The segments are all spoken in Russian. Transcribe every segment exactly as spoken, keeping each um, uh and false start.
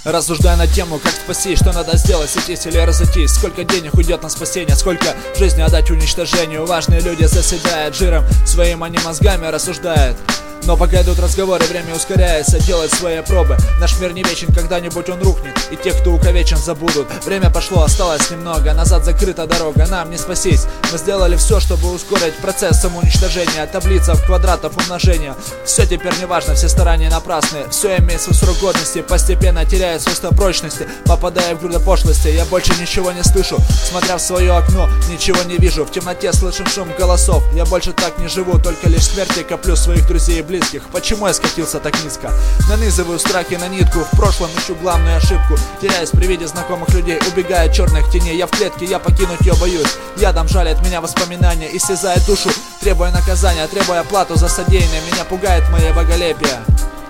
Рассуждая на тему, как спастись, что надо сделать, сойтись или разойтись. Сколько денег уйдет на спасение, сколько жизни отдать уничтожению. Важные люди заседают жиром своим, они мозгами рассуждают. Но пока идут разговоры, время ускоряется, делает свои пробы. Наш мир не вечен, когда-нибудь он рухнет, и те, кто увековечен, забудут. Время пошло, осталось немного, назад закрыта дорога, нам не спастись. Мы сделали все, чтобы ускорить процесс самоуничтожения. Таблица квадратов умножения. Все теперь не важно, все старания напрасны. Все имеет свой срок годности, постепенно теряет свойство прочности. Попадая в груды пошлости, я больше ничего не слышу. Смотря в свое окно, ничего не вижу. В темноте слышим шум голосов. Я больше так не живу, только лишь смерти коплю своих друзей и близких. Почему я скатился так низко? Нанизываю страхи на нитку, в прошлом ищу главную ошибку. Теряюсь при виде знакомых людей, убегая от черных теней. Я в клетке, я покинуть ее боюсь. Ядом жалят меня воспоминания, истязает душу, требуя наказания, требуя плату за содеянное. Меня пугает мое боголепие.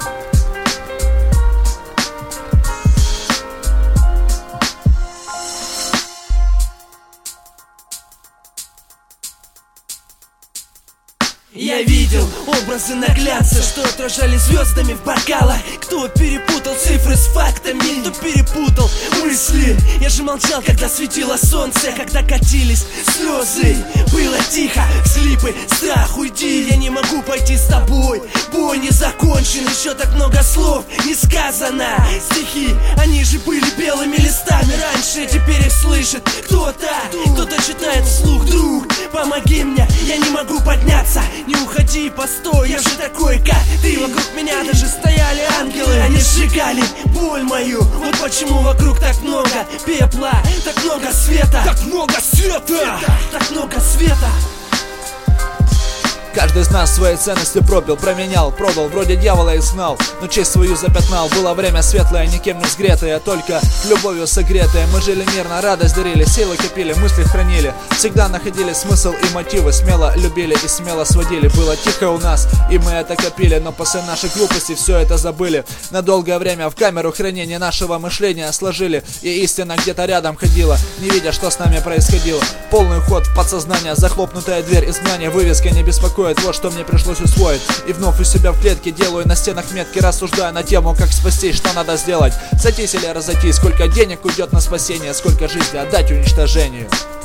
Я видел образы наглядца, что отражали звездами в бокалах. Кто перепутал цифры с фактами, кто перепутал мысли. Я же молчал, когда светило солнце, когда катились слезы. Было тихо, слипы, страх, уйди. Я не могу пойти с тобой, бой не закончен. Еще так много слов не сказано. Стихи, они же были белыми листами раньше, теперь их слышит кто-то. Кто-то читает вслух, друг, помоги мне, я не могу подняться. Не уходи, постой, я же такой, как ты. Вокруг меня даже стояли ангелы, они сжигали боль мою. Вот почему вокруг так много пепла, так много света, так много света, так много света. Каждый из нас свои ценности пропил, променял, продал, вроде дьявола их знал, но честь свою запятнал. Было время светлое, никем не сгретое, только любовью согретое. Мы жили мирно, радость дарили, силы копили, мысли хранили. Всегда находили смысл и мотивы, смело любили и смело сводили. Было тихо у нас, и мы это копили, но после нашей глупости все это забыли. На долгое время в камеру хранения нашего мышления сложили, и истина где-то рядом ходила, не видя, что с нами происходило. Полный ход в подсознание, захлопнутая дверь изгнания, вывеска не беспокоит. Вот что мне пришлось усвоить. И вновь у себя в клетке делаю на стенах метки, рассуждая на тему, как спастись, что надо сделать. Сойтись или разойтись, сколько денег уйдет на спасение, сколько жизни отдать уничтожению.